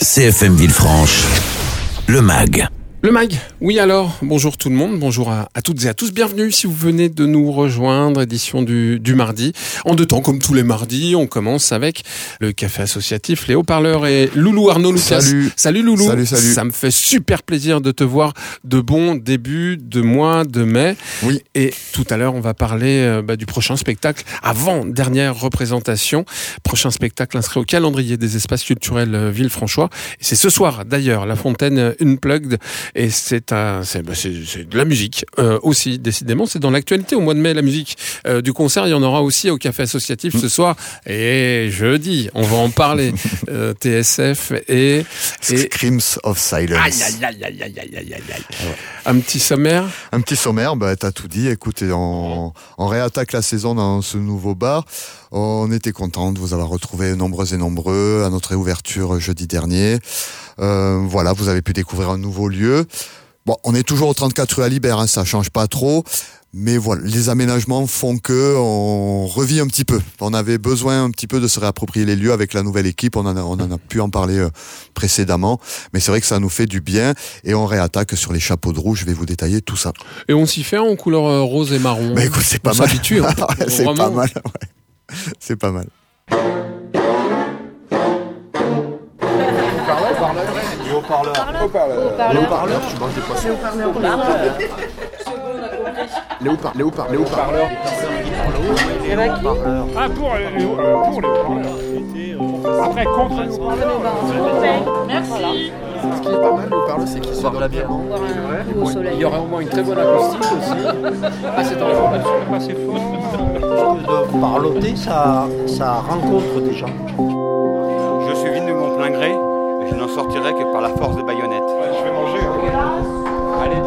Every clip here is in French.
CFM Villefranche, le MAG. Le MAG, oui alors, bonjour tout le monde, bonjour à toutes et à tous, bienvenue si vous venez de nous rejoindre, édition du mardi. En deux temps, comme tous les mardis, on commence avec le café associatif, les haut-parleurs et Loulou Arnaud Lucas. Salut Loulou. Salut. Ça me fait super plaisir de te voir, de bon début de mois de mai. Oui. Et tout à l'heure, on va parler du prochain spectacle, avant-dernière représentation. Prochain spectacle inscrit au calendrier des espaces culturels Villefranchois. Et c'est ce soir d'ailleurs, La Fontaine Unplugged. Et c'est de la musique aussi, décidément. C'est dans l'actualité au mois de mai, la musique du concert. Il y en aura aussi au Café Associatif ce soir. Et jeudi, on va en parler. TSF et Screams of Silence. Aïe. Un petit sommaire. Un petit sommaire, t'as tout dit. Écoutez, on réattaque la saison dans ce nouveau bar. On était content de vous avoir retrouvés nombreux et nombreux à notre réouverture jeudi dernier. Voilà, vous avez pu découvrir un nouveau lieu. Bon, on est toujours au 34 rue Alibert, ça change pas trop. Mais voilà, les aménagements font que on revit un petit peu. On avait besoin un petit peu de se réapproprier les lieux avec la nouvelle équipe. On en a pu en parler précédemment. Mais c'est vrai que ça nous fait du bien. Et on réattaque sur les chapeaux de roue. Je vais vous détailler tout ça. Et on s'y fait en couleur rose et marron. Bah écoute, c'est pas mal. On s'habitue. Hein. C'est pas mal. Ouais. C'est pas mal. Haut-parleur, tu manges des poissons. Les haut-parleurs. Ah, pour les haut-parleurs. Après, contre les haut-parleurs. Merci. Ce qui est pas mal, le haut-parleur, c'est qu'il se boit la bière. Il y aura au moins une très bonne acoustique aussi. Ah, c'est en pas assez fort. De parloter, ça rencontre des gens. Je suis venu de mon plein gré et je n'en sortirai que par la force des baïonnettes. Je vais manger. Allez.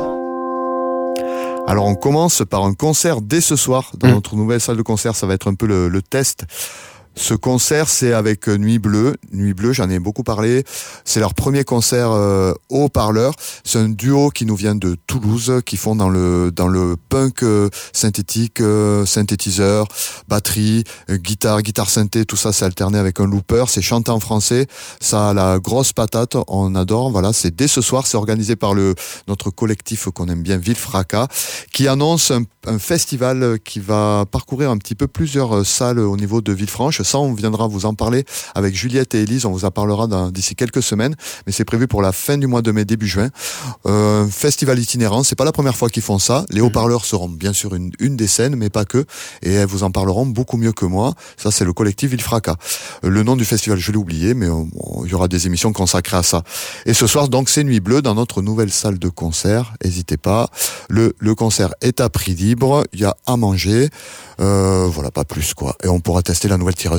Alors on commence par un concert dès ce soir dans notre nouvelle salle de concert. Ça va être un peu le test. Ce concert, c'est avec Nuit Bleue. Nuit Bleue, j'en ai beaucoup parlé. C'est leur premier concert haut-parleur. C'est un duo qui nous vient de Toulouse, qui font dans le punk synthétique, synthétiseur, batterie, guitare synthé, tout ça c'est alterné avec un looper. C'est chanté en français. Ça a la grosse patate. On adore. Voilà, c'est dès ce soir. C'est organisé par notre collectif qu'on aime bien, Villefraca, qui annonce un festival qui va parcourir un petit peu plusieurs salles au niveau de Villefranche. Ça, on viendra vous en parler avec Juliette et Élise. On vous en parlera d'ici quelques semaines. Mais c'est prévu pour la fin du mois de mai, début juin. Festival itinérant. C'est pas la première fois qu'ils font ça. Les haut-parleurs seront bien sûr une des scènes, mais pas que. Et elles vous en parleront beaucoup mieux que moi. Ça, c'est le collectif Villefraca. Le nom du festival, je l'ai oublié, mais il y aura des émissions consacrées à ça. Et ce soir, donc, c'est Nuit Bleue dans notre nouvelle salle de concert. N'hésitez pas. Le concert est à prix libre. Il y a à manger. Voilà, pas plus, quoi. Et on pourra tester la nouvelle tireuse.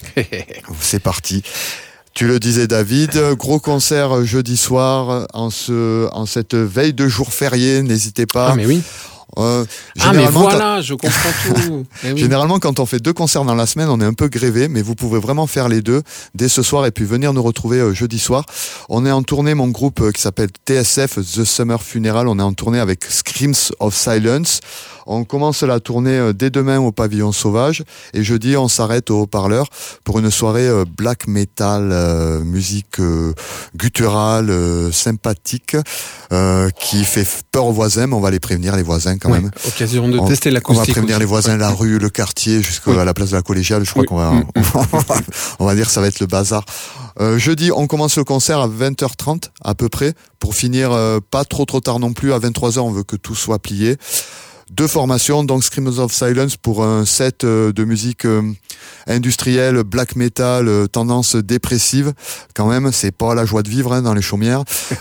C'est parti. Tu le disais, David, gros concert jeudi soir en cette veille de jour férié. N'hésitez pas. Ah mais oui. Mais voilà, je comprends tout. Oui. Généralement, quand on fait 2 concerts dans la semaine, on est un peu grévé, mais vous pouvez vraiment faire les deux dès ce soir et puis venir nous retrouver jeudi soir. On est en tournée, mon groupe qui s'appelle TSF, The Summer Funeral. On est en tournée avec Screams of Silence. On commence la tournée dès demain au Pavillon Sauvage et jeudi on s'arrête au haut-parleur pour une soirée black metal, musique gutturale, sympathique, qui fait peur aux voisins, mais on va les prévenir, les voisins quand même. Occasion de tester l'acoustique. On va prévenir les voisins, la rue, le quartier, jusqu'à la place de la Collégiale. Je crois qu'on va, on va dire que ça va être le bazar. Jeudi, on commence le concert à 20h30 à peu près pour finir pas trop tard non plus. À 23h, on veut que tout soit plié. 2 formations, donc Screams of Silence pour un set de musique industrielle, black metal, tendance dépressive. Quand même, c'est pas la joie de vivre dans les chaumières.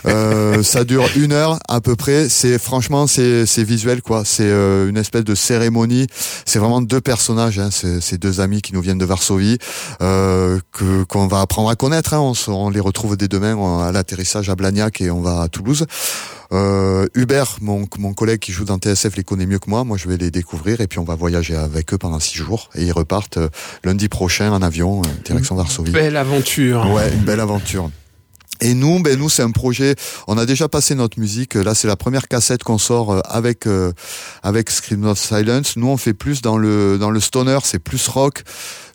Ça dure 1 heure à peu près. Franchement, c'est visuel, quoi. C'est une espèce de cérémonie. C'est vraiment 2 personnages. C'est 2 amis qui nous viennent de Varsovie, qu'on va apprendre à connaître. On les retrouve dès demain à l'atterrissage à Blagnac et on va à Toulouse. Hubert, mon collègue qui joue dans TSF, les connaît mieux que moi. Moi, je vais les découvrir et puis on va voyager avec eux pendant 6 jours. Et ils repartent lundi prochain en avion, direction Varsovie. Belle aventure. Ouais, une belle aventure. Et nous, c'est un projet. On a déjà passé notre musique. Là, c'est la première cassette qu'on sort avec Screams of Silence. Nous, on fait plus dans le stoner. C'est plus rock.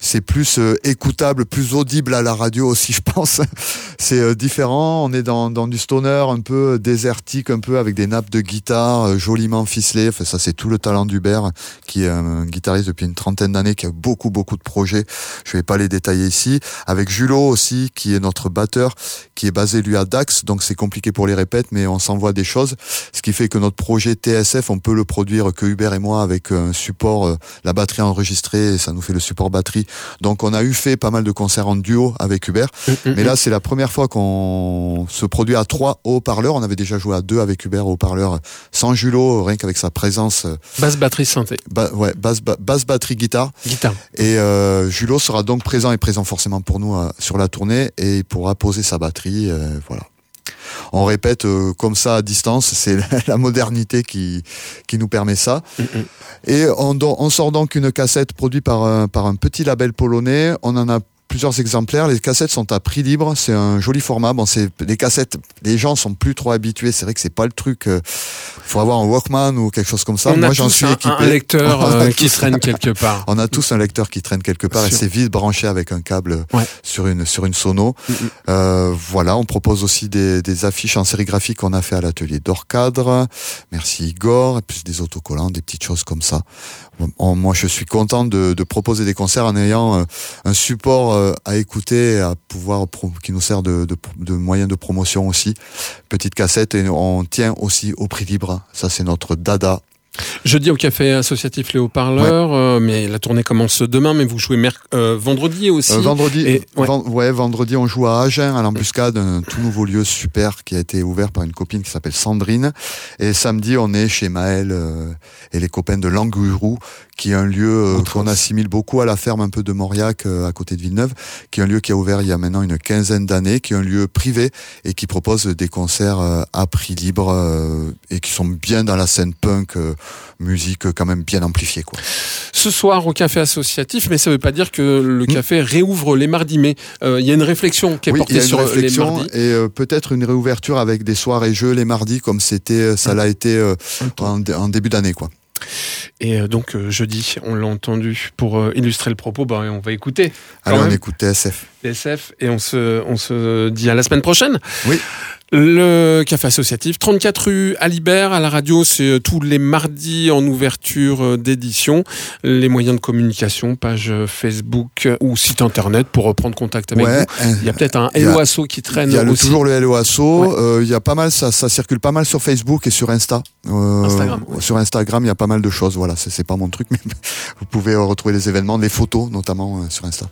c'est plus écoutable, plus audible à la radio aussi, je pense. C'est différent. On est dans du stoner un peu désertique, un peu avec des nappes de guitare joliment ficelées. Enfin, ça, c'est tout le talent d'Hubert, qui est un guitariste depuis une 30aine d'années, qui a beaucoup de projets. Je vais pas les détailler ici. Avec Julot aussi, qui est notre batteur, qui est basé lui à Dax, donc c'est compliqué pour les répètes, mais on s'envoie des choses. Ce qui fait que notre projet TSF, on peut le produire que Hubert et moi avec un support, la batterie enregistrée, et ça nous fait le support batterie. Donc on a fait pas mal de concerts en duo avec Hubert, mais là c'est la première fois qu'on se produit à 3 haut-parleurs. On avait déjà joué à 2 avec Hubert au haut-parleur sans Julot, rien qu'avec sa présence. Basse, batterie, synthé. Basse, batterie, guitare. Et Julot sera donc présent forcément pour nous sur la tournée, et il pourra poser sa batterie, voilà. On répète comme ça à distance, c'est la modernité qui nous permet ça. Et on sort donc une cassette produite par un petit label polonais. On en a plusieurs exemplaires. Les cassettes sont à prix libre. C'est un joli format. Bon, les cassettes, les gens sont plus trop habitués. C'est vrai que c'est pas le truc. Faut avoir un Walkman ou quelque chose comme ça. Moi, j'en suis équipé. Un lecteur qui traîne quelque part. On a tous un lecteur qui traîne quelque part, et c'est vite branché avec un câble sur une sono. Voilà. On propose aussi des affiches en sérigraphie qu'on a fait à l'atelier d'Orcadre. Merci Igor. Et puis des autocollants, des petites choses comme ça. Moi, je suis content de proposer des concerts en ayant un support à écouter, à pouvoir qui nous sert de moyen de promotion aussi. Petite cassette, et on tient aussi au prix libre. Ça, c'est notre dada. Jeudi au café associatif Les Haut-Parleurs, mais la tournée commence demain, mais vous jouez vendredi aussi. Vendredi on joue à Agen, à l'Embuscade, un tout nouveau lieu super qui a été ouvert par une copine qui s'appelle Sandrine. Et samedi on est chez Maël et les copains de Langourou, qui est un lieu qu'on assimile beaucoup à la ferme un peu de Mauriac, à côté de Villeneuve, qui est un lieu qui a ouvert il y a maintenant une 15aine d'années, qui est un lieu privé et qui propose des concerts à prix libre et qui sont bien dans la scène punk, musique quand même bien amplifiée, quoi. Ce soir au café associatif, mais ça veut pas dire que le café réouvre les mardis, mais il y a une réflexion qui est portée sur les mardis. Et peut-être une réouverture avec des soirées jeux les mardis, comme ça l'a été en début d'année, quoi. Et donc jeudi, on l'a entendu, pour illustrer le propos, on va écouter. Allez, on écoute TSF. TSF, et on se dit à la semaine prochaine. Oui. Le café associatif, 34 rue Alibert, à la radio, c'est tous les mardis en ouverture d'édition. Les moyens de communication, page Facebook ou site internet pour reprendre contact avec vous. Il y a peut-être un Hello Asso qui traîne aussi. Il y a toujours le Hello Asso. Il y a pas mal, ça circule pas mal sur Facebook et sur Insta. Instagram. Sur Instagram, il y a pas mal de choses. Voilà, c'est pas mon truc, mais vous pouvez retrouver les événements, les photos notamment sur Insta.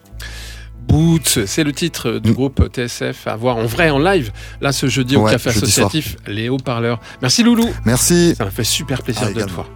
Boots, c'est le titre du groupe TSF à voir en vrai, en live, là ce jeudi au café associatif Les Haut-Parleurs. Merci Loulou. Merci. Ça m'a fait super plaisir de te voir.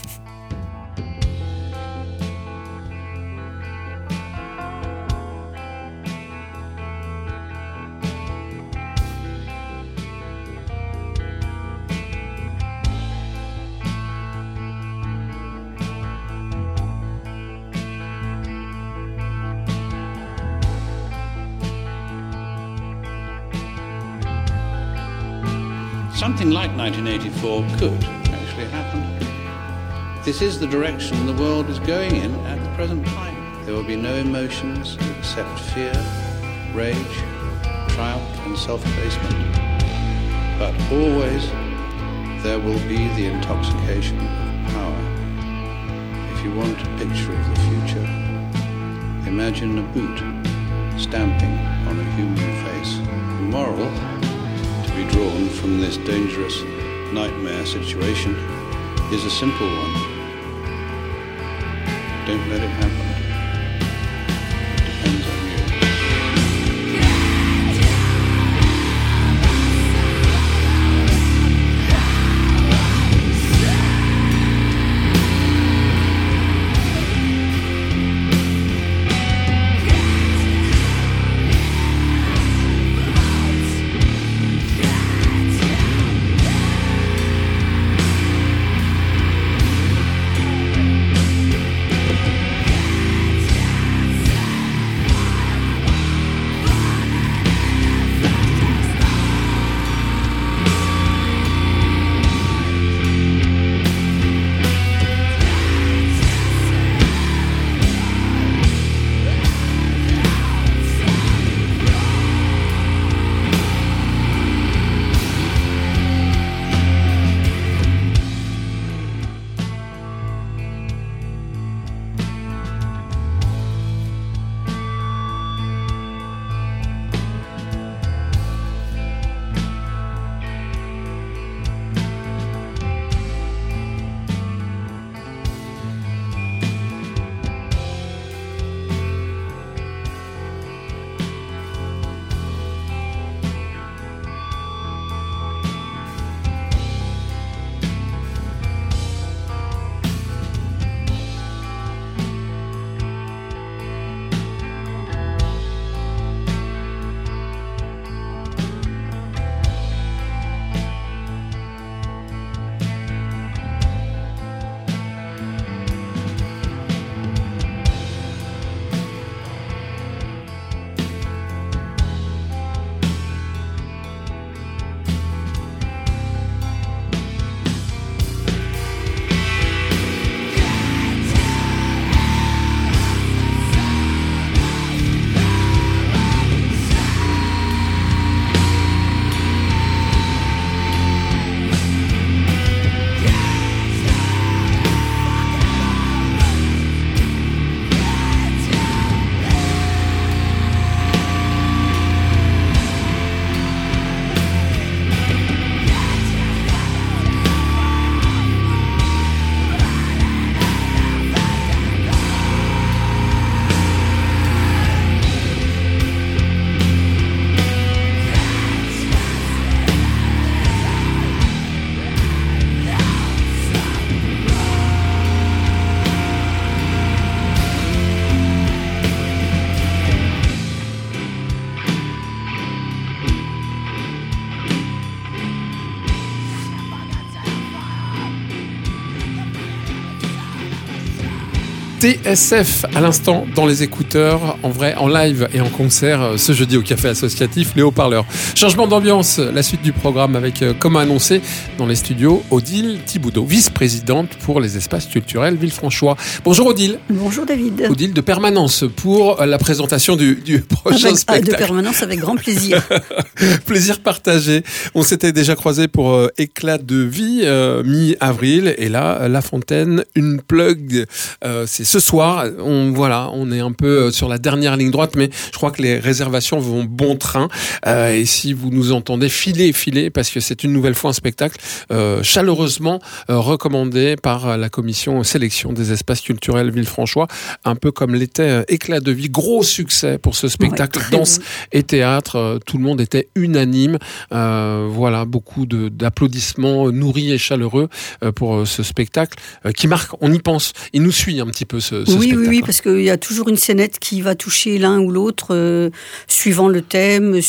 Something like 1984 could actually happen. This is the direction the world is going in at the present time. There will be no emotions except fear, rage, triumph and self-abasement. But always there will be the intoxication of power. If you want a picture of the future, imagine a boot stamping on a human face. The moral to be drawn from this dangerous nightmare situation is a simple one. Don't let it happen. Depends on you. TSF à l'instant dans les écouteurs, en vrai, en live et en concert ce jeudi au Café Associatif, les haut-parleurs. Changement d'ambiance, la suite du programme avec, comme annoncé, dans les studios, Odile Thibaudeau, vice-présidente pour les espaces culturels Villefranchois. Bonjour Odile. Bonjour David. Odile de Permanence pour la présentation du prochain spectacle. De Permanence avec grand plaisir. Plaisir partagé. On s'était déjà croisés pour Éclat de vie mi-avril et là, La Fontaine, une plug, c'est ce soir, on est un peu sur la dernière ligne droite, mais je crois que les réservations vont bon train. Et si vous nous entendez, filez, parce que c'est une nouvelle fois un spectacle chaleureusement recommandé par la commission sélection des espaces culturels Villefranchois, un peu comme l'était Éclat de vie. Gros succès pour ce spectacle, danse et théâtre. Tout le monde était unanime. Beaucoup d'applaudissements nourris et chaleureux pour ce spectacle qui marque, on y pense, il nous suit un petit peu ce spectacle. Oui, parce qu'il y a toujours une scénette qui va toucher l'un ou l'autre, suivant le thème,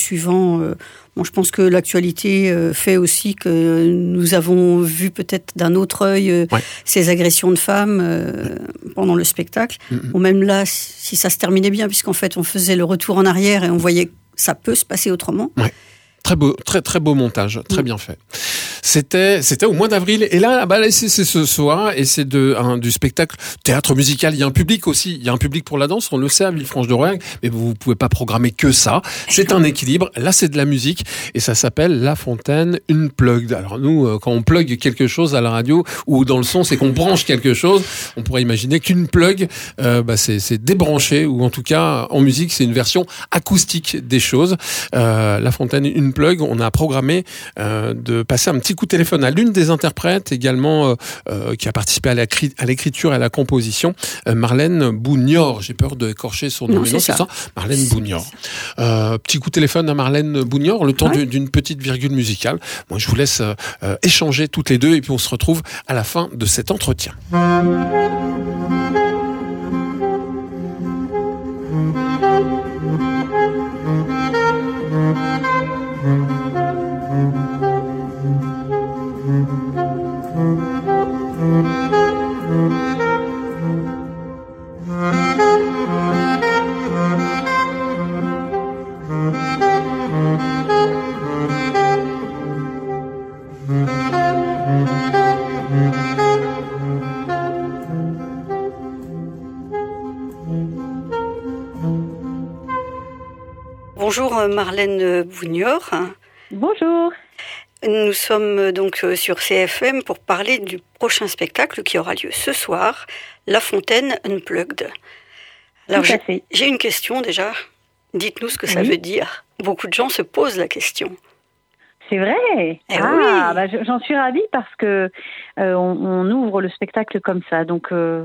je pense que l'actualité fait aussi que nous avons vu peut-être d'un autre œil ces agressions de femmes pendant le spectacle. Ou même là, si ça se terminait bien, puisqu'en fait on faisait le retour en arrière et on voyait que ça peut se passer autrement. Ouais. Très beau, très beau montage, très bien fait. C'était au mois d'avril et là c'est ce soir et c'est du spectacle théâtre musical. Il y a un public aussi, il y a un public pour la danse, on le sait à Villefranche-de-Rouergue, mais vous pouvez pas programmer que ça. C'est un équilibre. Là c'est de la musique et ça s'appelle La Fontaine Unplugged. Alors nous quand on plug quelque chose à la radio ou dans le son, c'est qu'on branche quelque chose. On pourrait imaginer qu'une plug c'est débranché ou en tout cas en musique c'est une version acoustique des choses. La Fontaine Unplugged, on a programmé de passer un petit coup de téléphone à l'une des interprètes également qui a participé à l'écriture et à la composition, Marlène Bougnor. J'ai peur d'écorcher son nom, mais non, c'est ça. Marlène Bougnor. Petit coup de téléphone à Marlène Bougnor, le temps d'une petite virgule musicale. Moi, je vous laisse échanger toutes les deux et puis on se retrouve à la fin de cet entretien. Bonjour Marlène Bougnor. Bonjour. Nous sommes donc sur CFM pour parler du prochain spectacle qui aura lieu ce soir, La Fontaine Unplugged. Alors j'ai une question déjà. Dites-nous ce que ça veut dire. Beaucoup de gens se posent la question. C'est vrai. J'en suis ravie parce que on ouvre le spectacle comme ça. Donc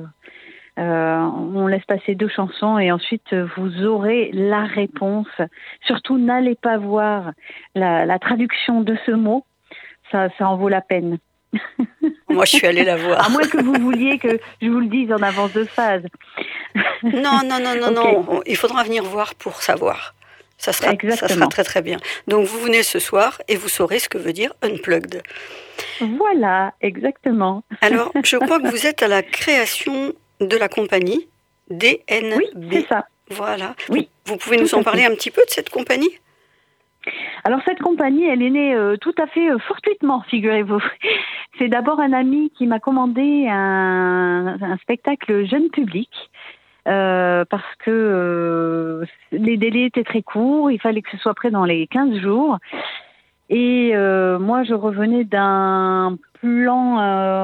on laisse passer 2 chansons et ensuite vous aurez la réponse. Surtout, n'allez pas voir la traduction de ce mot. Ça en vaut la peine. Moi, je suis allée la voir. À moins que vous vouliez que je vous le dise en avance de phase. Non. Il faudra venir voir pour savoir. Ça sera très très bien. Donc vous venez ce soir et vous saurez ce que veut dire unplugged. Voilà, exactement. Alors, je crois que vous êtes à la création de la compagnie DNB. Oui, c'est ça. Voilà. Oui. Vous pouvez nous en parler un petit peu de cette compagnie ? Alors cette compagnie, elle est née tout à fait fortuitement, figurez-vous. C'est d'abord un ami qui m'a commandé un spectacle jeune public. Parce que les délais étaient très courts, il fallait que ce soit prêt dans les 15 jours. Et moi, je revenais d'un plan,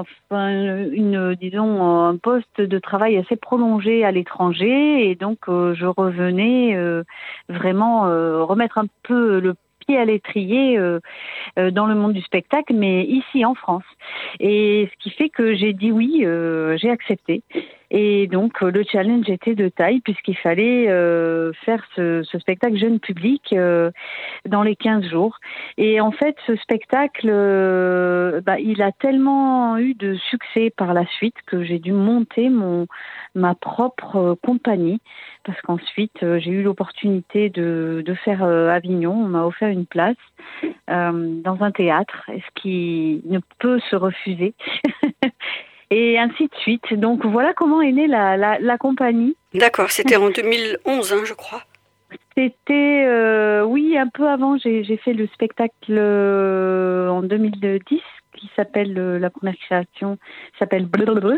un poste de travail assez prolongé à l'étranger, et donc je revenais vraiment remettre un peu le pied à l'étrier dans le monde du spectacle, mais ici en France. Et ce qui fait que j'ai dit oui, j'ai accepté. Et donc le challenge était de taille puisqu'il fallait faire ce spectacle jeune public dans les 15 jours. Et en fait, ce spectacle, il a tellement eu de succès par la suite que j'ai dû monter ma propre compagnie. Parce qu'ensuite, j'ai eu l'opportunité de faire Avignon. On m'a offert une place dans un théâtre, ce qui ne peut se refuser. et ainsi de suite. Donc voilà comment est née la compagnie. D'accord, c'était en 2011, je crois. C'était, oui, un peu avant, j'ai fait le spectacle en 2010 qui s'appelle, la première création s'appelle Bleu.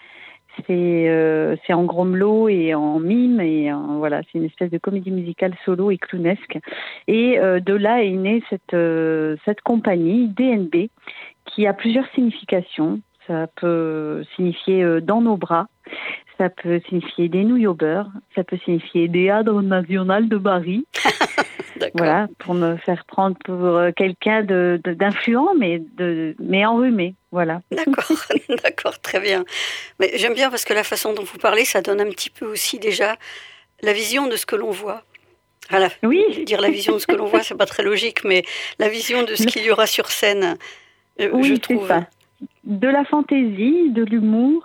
C'est en gromelot et en mime et voilà, c'est une espèce de comédie musicale solo et clownesque. Et de là est née cette compagnie DNB qui a plusieurs significations. Ça peut signifier dans nos bras, ça peut signifier des nouilles au beurre, ça peut signifier des Hadres National de Paris. Voilà, pour me faire prendre pour quelqu'un d'influent, mais enrhumé. Voilà. D'accord, d'accord, très bien. Mais j'aime bien parce que la façon dont vous parlez, ça donne un petit peu aussi déjà la vision de ce que l'on voit. Voilà. Oui. Dire la vision de ce que l'on voit, c'est pas très logique, mais la vision de ce qu'il y aura sur scène, oui, je trouve. C'est ça. De la fantaisie, de l'humour.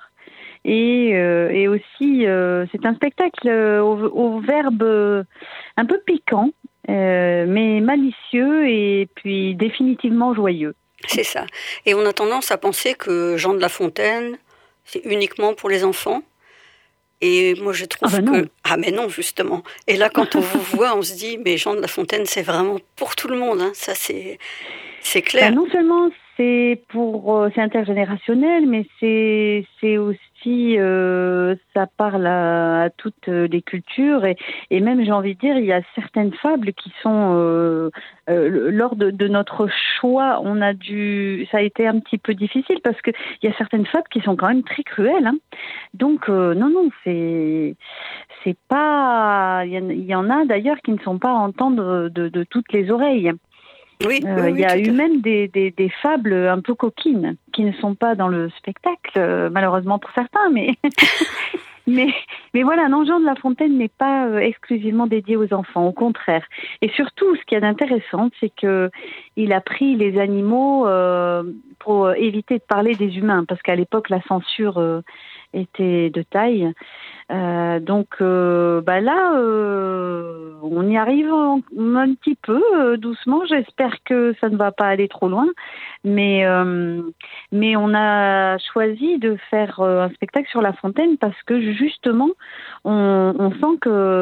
Et aussi, c'est un spectacle au verbe un peu piquant, mais malicieux et puis définitivement joyeux. C'est ça. Et on a tendance à penser que Jean de La Fontaine, c'est uniquement pour les enfants. Et moi, je trouve que... Non. Ah mais non, justement. Et là, quand on vous voit, on se dit, mais Jean de La Fontaine, c'est vraiment pour tout le monde. Ça, c'est clair. Non seulement c'est intergénérationnel, mais c'est aussi ça parle à toutes les cultures et même j'ai envie de dire il y a certaines fables qui sont lors de notre choix ça a été un petit peu difficile parce que il y a certaines fables qui sont quand même très cruelles. Donc non c'est pas il y en a d'ailleurs qui ne sont pas à entendre de toutes les oreilles. Oui, il y a eu même des fables un peu coquines qui ne sont pas dans le spectacle, malheureusement pour certains, mais mais voilà, non, Jean de La Fontaine n'est pas exclusivement dédié aux enfants, au contraire. Et surtout, ce qu'il y a d'intéressant, c'est que il a pris les animaux pour éviter de parler des humains, parce qu'à l'époque la censure était de taille. Donc là, on y arrive un petit peu doucement. J'espère que ça ne va pas aller trop loin, mais on a choisi de faire un spectacle sur La Fontaine parce que justement, on sent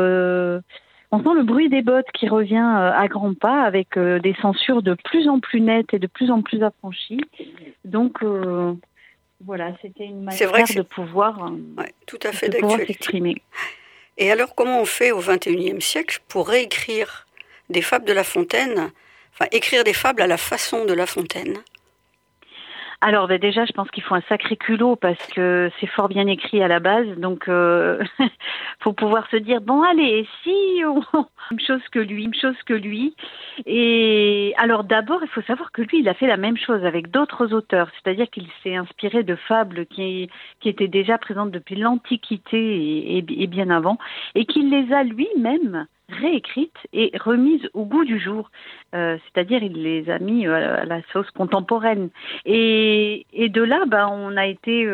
le bruit des bottes qui revient à grands pas avec des censures de plus en plus nettes et de plus en plus affranchies. Donc voilà, c'était une manière de pouvoir, tout à fait s'exprimer. Et alors, comment on fait au XXIe siècle pour réécrire des fables de La Fontaine, écrire des fables à la façon de La Fontaine? Alors déjà, je pense qu'il faut un sacré culot parce que c'est fort bien écrit à la base, donc faut pouvoir se dire bon allez, si même chose que lui. Et alors d'abord, il faut savoir que lui, il a fait la même chose avec d'autres auteurs, c'est-à-dire qu'il s'est inspiré de fables qui étaient déjà présentes depuis l'Antiquité et bien avant, et qu'il les a lui-même réécrites et remises au goût du jour. C'est-à-dire il les a mis à la sauce contemporaine. Et de là, on a été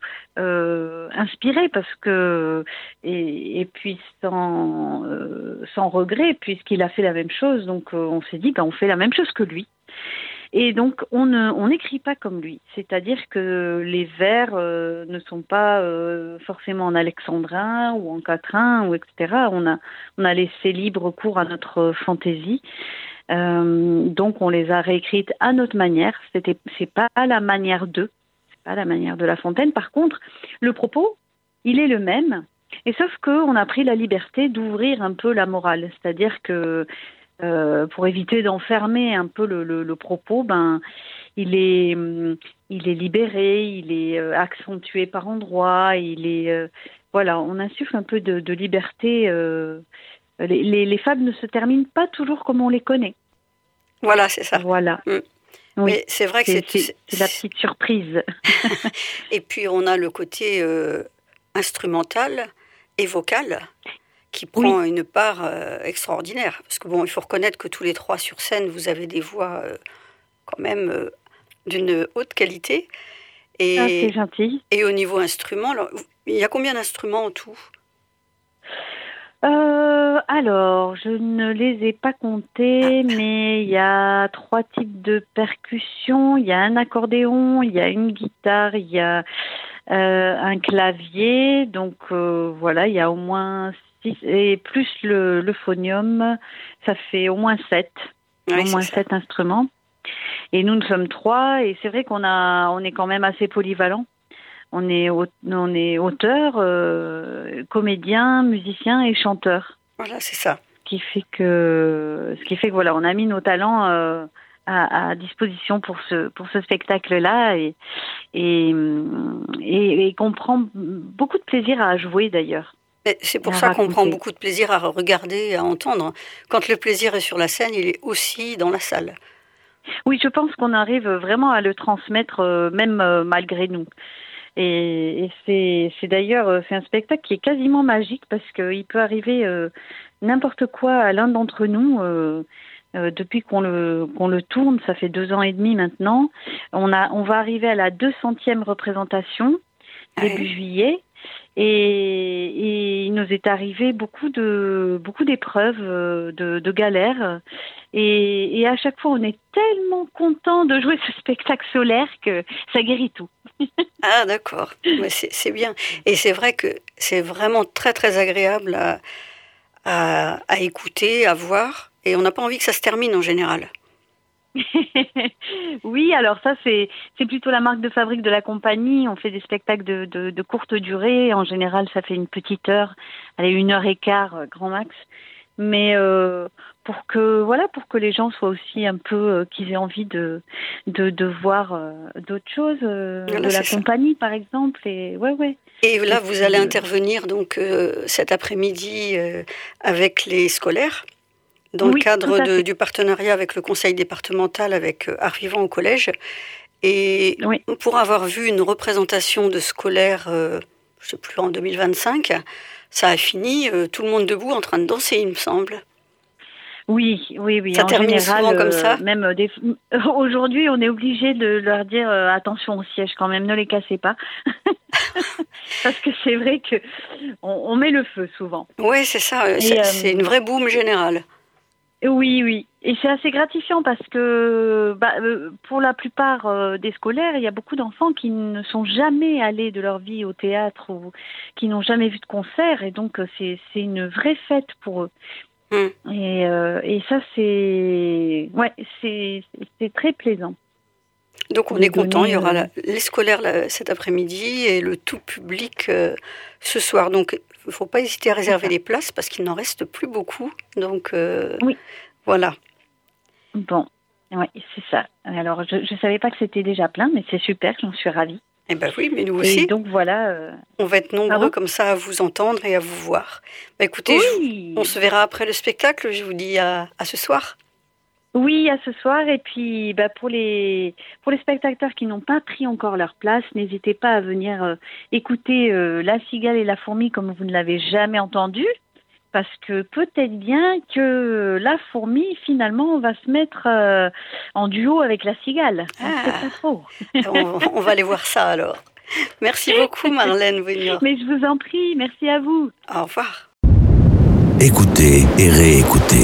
inspiré parce que et puis sans regret puisqu'il a fait la même chose. Donc on s'est dit on fait la même chose que lui. Et donc on n'écrit pas comme lui, c'est-à-dire que les vers ne sont pas forcément en alexandrin ou en quatrain ou etc. On a laissé libre cours à notre fantaisie. Donc on les a réécrites à notre manière. C'est pas la manière c'est pas la manière de La Fontaine. Par contre, le propos, il est le même. Et sauf qu'on a pris la liberté d'ouvrir un peu la morale, c'est-à-dire que pour éviter d'enfermer un peu le propos, il est libéré, il est accentué par endroits, on insuffle un peu de liberté. Les fables ne se terminent pas toujours comme on les connaît. Voilà, c'est ça. Voilà. Oui. Mais c'est vrai que c'est la petite surprise. Et puis on a le côté instrumental et vocal qui prend une part extraordinaire. Parce que il faut reconnaître que tous les trois sur scène, vous avez des voix quand même d'une haute qualité. Et, c'est gentil. Et au niveau instrument, alors, il y a combien d'instruments en tout ? Alors, je ne les ai pas comptés, mais il y a 3 types de percussions. Il y a un accordéon, il y a une guitare, il y a un clavier, donc voilà, il y a au moins 6, et plus le phonium, ça fait au moins 7. Oui, au moins 7 instruments. Et nous sommes 3, et c'est vrai qu'on est quand même assez polyvalent. On est auteur, comédien, musicien et chanteur. Voilà, c'est ça. Ce qui fait que voilà, on a mis nos talents à disposition pour ce spectacle-là, et qu'on prend beaucoup de plaisir à jouer d'ailleurs. Et c'est pour ça qu'on prend beaucoup de plaisir à regarder, à entendre. Quand le plaisir est sur la scène, il est aussi dans la salle. Oui, je pense qu'on arrive vraiment à le transmettre, même malgré nous. Et c'est d'ailleurs, c'est un spectacle qui est quasiment magique, parce qu'il peut arriver n'importe quoi à l'un d'entre nous. Depuis qu'on le tourne, ça fait 2 ans et demi maintenant. On va arriver à la 200e représentation début juillet. Et il nous est arrivé beaucoup d'épreuves, de galères, et à chaque fois on est tellement content de jouer ce spectacle solaire que ça guérit tout. Ah d'accord, mais c'est bien, et c'est vrai que c'est vraiment très très agréable à écouter, à voir, et on n'a pas envie que ça se termine en général. Oui, alors ça c'est plutôt la marque de fabrique de la compagnie. On fait des spectacles de courte durée. En général, ça fait une petite heure, allez, 1h15 grand max. Mais pour que les gens soient aussi un peu qu'ils aient envie de voir d'autres choses, de la compagnie par exemple. Et ouais. Et là, vous allez intervenir donc cet après-midi avec les scolaires. Dans le cadre du partenariat avec le conseil départemental, avec Art Vivant au collège. Et pour avoir vu une représentation de scolaire, je ne sais plus, en 2025, ça a fini tout le monde debout en train de danser, il me semble. Oui. Ça en termine général, souvent comme ça. Même aujourd'hui, on est obligé de leur dire attention au siège quand même, ne les cassez pas. Parce que c'est vrai que on met le feu souvent. Oui, c'est ça. C'est une vraie boum générale. Oui. Et c'est assez gratifiant parce que pour la plupart des scolaires, il y a beaucoup d'enfants qui ne sont jamais allés de leur vie au théâtre ou qui n'ont jamais vu de concert. Et donc, c'est une vraie fête pour eux. Et ça, c'est très plaisant. Donc, on est content. Il y aura les scolaires cet après-midi et le tout public ce soir. Donc, il ne faut pas hésiter à réserver les places parce qu'il n'en reste plus beaucoup. Donc, voilà. Bon, oui, c'est ça. Alors, je ne savais pas que c'était déjà plein, mais c'est super, j'en suis ravie. Eh bien oui, mais nous aussi. Et donc, voilà. On va être nombreux comme ça à vous entendre et à vous voir. Écoutez, on se verra après le spectacle. Je vous dis à ce soir. Oui, à ce soir. Et puis, pour les spectateurs qui n'ont pas pris encore leur place, n'hésitez pas à venir écouter La Cigale et la Fourmi comme vous ne l'avez jamais entendu. Parce que peut-être bien que la fourmi, finalement, va se mettre en duo avec la cigale. On ne sait pas trop. On va aller voir ça alors. Merci beaucoup, Marlène Wegner. Mais je vous en prie, merci à vous. Au revoir. Écoutez et réécoutez.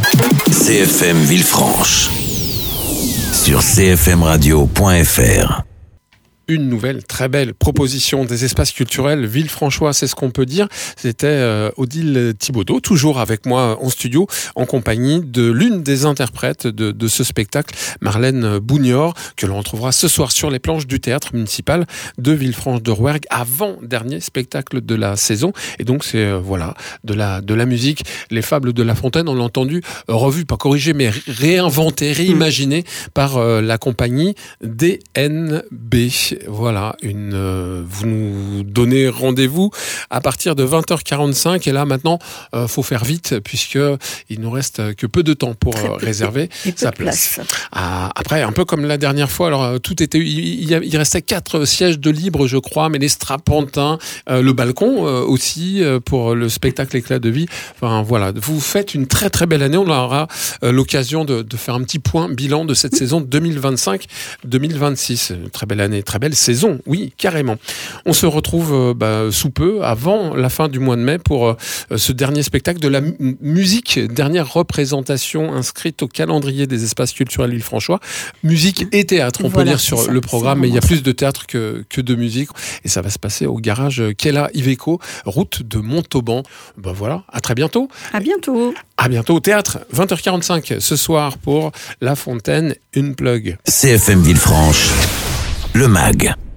CFM Villefranche sur cfmradio.fr. Une nouvelle très belle proposition des espaces culturels Villefranchois, c'est ce qu'on peut dire. C'était Odile Thibaudeau, toujours avec moi en studio, en compagnie de l'une des interprètes de ce spectacle, Marlène Bougnor, que l'on retrouvera ce soir sur les planches du théâtre municipal de Villefranche-de-Rouergue, avant-dernier spectacle de la saison. Et donc c'est de la musique. Les Fables de La Fontaine, on l'a entendu, revu, pas corrigé, mais réinventé, réimaginé par la compagnie DNB. Voilà, vous nous donnez rendez-vous à partir de 20h45 et là maintenant, faut faire vite puisque il nous reste que peu de temps pour réserver sa place. Après, un peu comme la dernière fois, alors tout était, il restait 4 sièges de libre, je crois, mais les strapontins, le balcon aussi pour le spectacle Éclat de vie. Enfin voilà, vous faites une très très belle année. On aura l'occasion de faire un petit point bilan de cette saison 2025-2026. Une très belle année, très belle nouvelle saison. Oui, carrément. On se retrouve sous peu, avant la fin du mois de mai, pour ce dernier spectacle de la musique, dernière représentation inscrite au calendrier des espaces culturels Villefranchois. Musique et théâtre, on peut lire sur le programme, mais il y a plus de théâtre que de musique. Et ça va se passer au garage Kella Iveco, route de Montauban. Voilà, à très bientôt. À bientôt. À bientôt au théâtre, 20h45 ce soir pour La Fontaine Unplug. CFM Villefranche, le MAG.